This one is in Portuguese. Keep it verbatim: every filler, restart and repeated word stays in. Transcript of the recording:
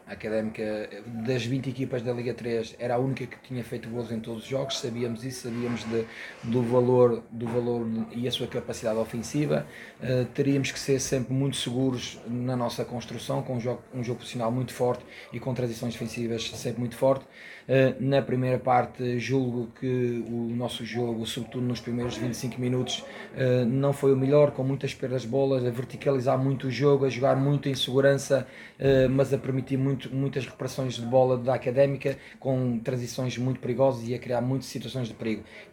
A Académica, das vinte equipas da Liga três, era a única que tinha feito gols em todos os jogos, sabíamos isso, sabíamos de, do valor, do valor e a sua capacidade ofensiva. Uh, teríamos que ser sempre muito seguros na nossa construção, com um jogo, um jogo posicional muito forte e com transições defensivas sempre muito forte. Uh, na primeira parte, julgo que o nosso jogo, sobretudo nos primeiros vinte e cinco minutos, uh, não foi o melhor, com muitas perdas de bolas, a verticalizar muito o jogo, a jogar muito em segurança, uh, mas a permitir muito muitas recuperações de bola da Académica, com transições muito perigosas e a criar muitas situações de perigo.